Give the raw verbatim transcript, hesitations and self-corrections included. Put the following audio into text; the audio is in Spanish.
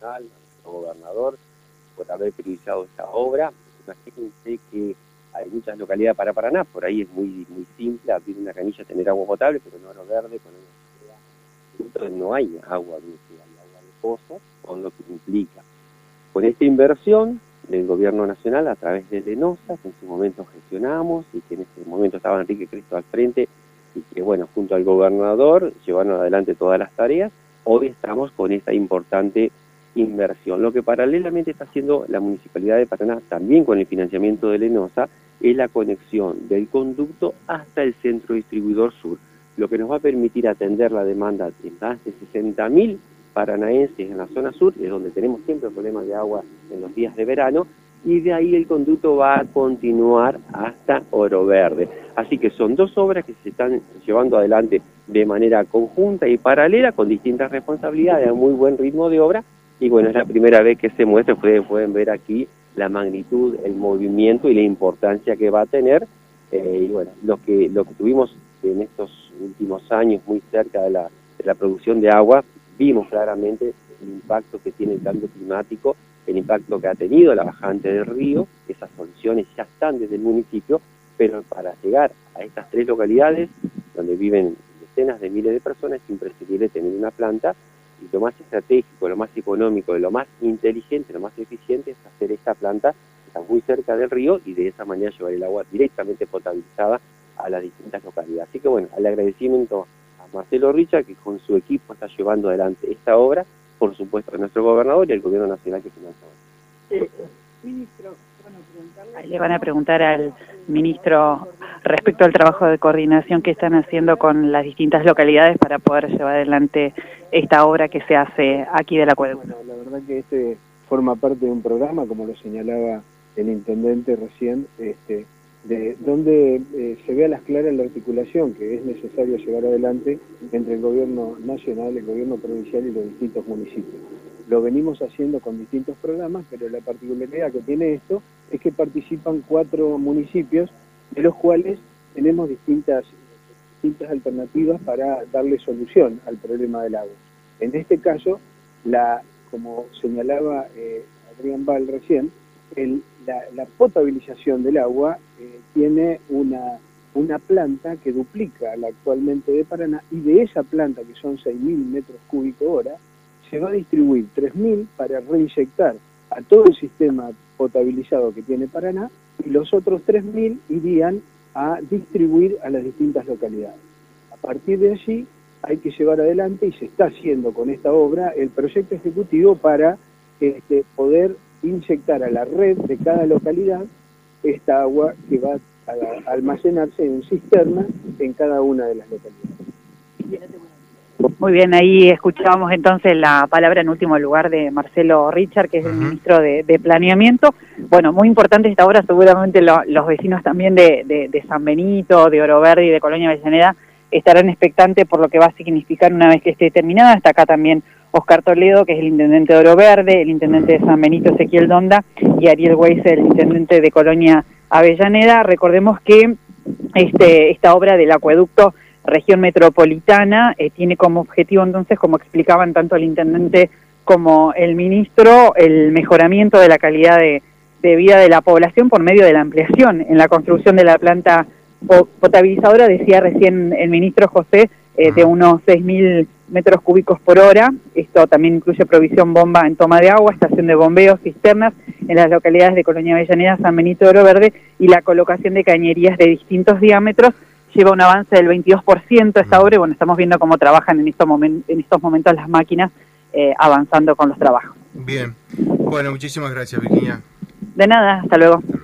Nacional, a nuestro gobernador, por haber priorizado esta obra. Imagínense que hay muchas localidades para Paraná, por ahí es muy muy simple abrir una canilla, tener agua potable, pero en Oro Verde, con una no hay agua dulce, hay agua de pozo, con lo que implica. Con esta inversión del gobierno nacional a través de Lenosa, que en su momento gestionamos y que en este momento estaba Enrique Cristo al frente, y que bueno, junto al gobernador llevaron adelante todas las tareas, hoy estamos con esta importante inversión. Lo que paralelamente está haciendo la Municipalidad de Paraná, también con el financiamiento de Lenosa, es la conexión del conducto hasta el centro distribuidor sur, lo que nos va a permitir atender la demanda de más de sesenta mil paranaenses en la zona sur, es donde tenemos siempre problemas de agua en los días de verano, y de ahí el conducto va a continuar hasta Oro Verde. Así que son dos obras que se están llevando adelante de manera conjunta y paralela, con distintas responsabilidades, a muy buen ritmo de obra, y bueno, es la primera vez que se muestra. Ustedes pueden ver aquí la magnitud, el movimiento y la importancia que va a tener, eh, y bueno, lo que, lo que tuvimos en estos últimos años muy cerca de la, de la producción de agua, vimos claramente el impacto que tiene el cambio climático, el impacto que ha tenido la bajante del río. Esas soluciones ya están desde el municipio, pero para llegar a estas tres localidades, donde viven decenas de miles de personas, es imprescindible tener una planta, y lo más estratégico, lo más económico, lo más inteligente, lo más eficiente es hacer esta planta que está muy cerca del río, y de esa manera llevar el agua directamente potabilizada a las distintas localidades. Así que bueno, al agradecimiento a Marcelo Richard, que con su equipo está llevando adelante esta obra, por supuesto a nuestro gobernador y al gobierno nacional que financia. Eh, ministro, bueno, le van a preguntar al ministro respecto al trabajo de coordinación que están haciendo con las distintas localidades para poder llevar adelante esta obra que se hace aquí del acueducto. Bueno, la verdad que este forma parte de un programa, como lo señalaba el intendente recién, este, de donde eh, se ve a las claras la articulación que es necesario llevar adelante entre el gobierno nacional, el gobierno provincial y los distintos municipios. Lo venimos haciendo con distintos programas, pero la particularidad que tiene esto es que participan cuatro municipios, de los cuales tenemos distintas, distintas alternativas para darle solución al problema del agua. En este caso, la, como señalaba eh, Adrián Val recién, el, la, la potabilización del agua eh, tiene una, una planta que duplica la actualmente de Paraná, y de esa planta, que son seis mil metros cúbicos hora, se va a distribuir tres mil para reinyectar a todo el sistema potabilizado que tiene Paraná, y los otros tres mil irían a distribuir a las distintas localidades. A partir de allí hay que llevar adelante, y se está haciendo con esta obra, el proyecto ejecutivo para este, poder inyectar a la red de cada localidad esta agua que va a almacenarse en cisternas en cada una de las localidades. Muy bien, ahí escuchábamos entonces la palabra en último lugar de Marcelo Richard, que es el uh-huh. ministro de, de Planeamiento. Bueno, muy importante esta obra, seguramente lo, los vecinos también de, de, de San Benito, de Oro Verde y de Colonia Avellaneda estarán expectantes por lo que va a significar una vez que esté terminada. Está acá también Oscar Toledo, que es el intendente de Oro Verde, el intendente de San Benito, Ezequiel Donda, y Ariel Weiss, el intendente de Colonia Avellaneda. Recordemos que este, esta obra del acueducto región metropolitana eh, tiene como objetivo, entonces, como explicaban tanto el intendente como el ministro, el mejoramiento de la calidad de, de vida de la población por medio de la ampliación en la construcción de la planta potabilizadora, decía recién el ministro José, eh, de unos seis mil metros cúbicos por hora. Esto también incluye provisión bomba en toma de agua, estación de bombeo, cisternas en las localidades de Colonia Avellaneda, San Benito de Oro Verde, y la colocación de cañerías de distintos diámetros. Lleva un avance del veintidós por ciento esta obra, y bueno, estamos viendo cómo trabajan en estos, momen en estos momentos las máquinas eh, avanzando con los trabajos. Bien, bueno, muchísimas gracias, Virginia. De nada, hasta luego.